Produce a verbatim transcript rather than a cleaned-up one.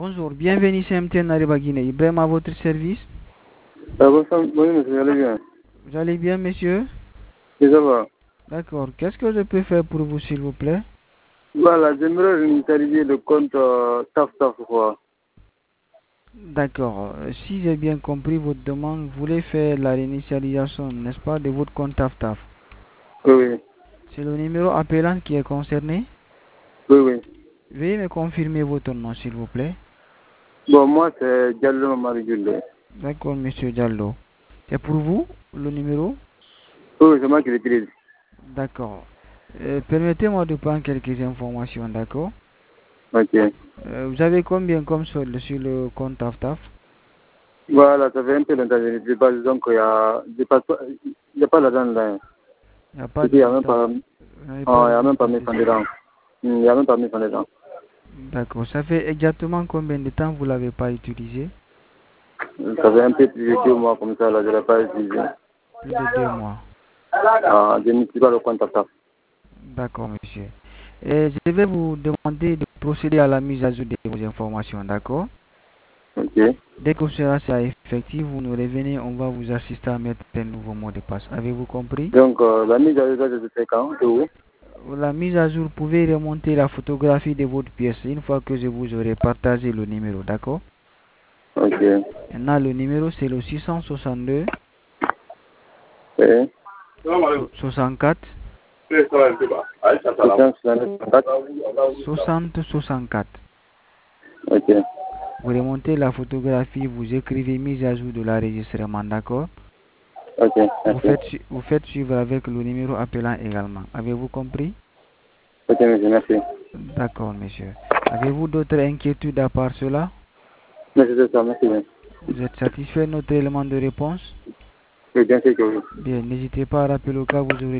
Bonjour, bienvenue chez M T N Nariba Guinée. Ibrahim à votre service. Ah, bon, ça- oui, monsieur, allez bien. Vous allez bien, monsieur? Et ça va. D'accord. Qu'est-ce que je peux faire pour vous, s'il vous plaît? Voilà, j'aimerais initialiser le compte euh, Taf Taf, quoi. D'accord. Euh, Si j'ai bien compris votre demande, vous voulez faire la réinitialisation, n'est-ce pas, de votre compte TAF-TAF. Oui, oui, C'est le numéro appelant qui est concerné. oui, oui. Veuillez me confirmer votre nom, s'il vous plaît. Bon, moi, c'est Diallo Marie-Jules. D'accord, monsieur Diallo. C'est pour vous, le numéro? Oui, oui, c'est moi qui l'utilise. D'accord. Euh, permettez-moi de prendre quelques informations, d'accord? Ok. Euh, vous avez combien comme solde sur le compte TAF-TAF? Voilà, ça fait un peu longtemps que je n'utilise pas, disons qu'il y a, il n'y a pas l'argent là. Il n'y a pas Il de n'y a même montant. pas, Vous n'avez pas oh, il de n'y a même pas montant mis son dessus. dedans. Il n'y a même pas mis son dedans. D'accord. Ça fait exactement combien de temps vous ne l'avez pas utilisé? Ça fait un peu plus de deux mois comme ça, là, je ne l'ai pas utilisé. Plus de deux mois. Ah, je n'utilise pas le compte Taf Taf. D'accord, monsieur. Et je vais vous demander de procéder à la mise à jour de vos informations, d'accord? Ok. Dès que cela sera effectif, vous nous revenez, on va vous assister à mettre un nouveau mot de passe. Avez-vous compris? Donc, euh, la mise à jour, je fais quand? C'est où? La mise à jour, vous pouvez remonter la photographie de votre pièce une fois que je vous aurai partagé le numéro, d'accord? Ok. Maintenant, le numéro, c'est le six cent soixante-deux Oui. soixante-quatre soixante soixante-quatre. Ok. Vous remontez la photographie, vous écrivez mise à jour de l'enregistrement, d'accord? Ok, Vous merci. faites, su- vous faites suivre avec le numéro appelant également. Avez-vous compris? Ok, monsieur, merci. D'accord, monsieur. Avez-vous d'autres inquiétudes à part cela? Merci de ça, merci bien. Vous êtes satisfait de notre élément de réponse? Oui, bien sûr que oui. Bien, n'hésitez pas à rappeler au cas où vous aurez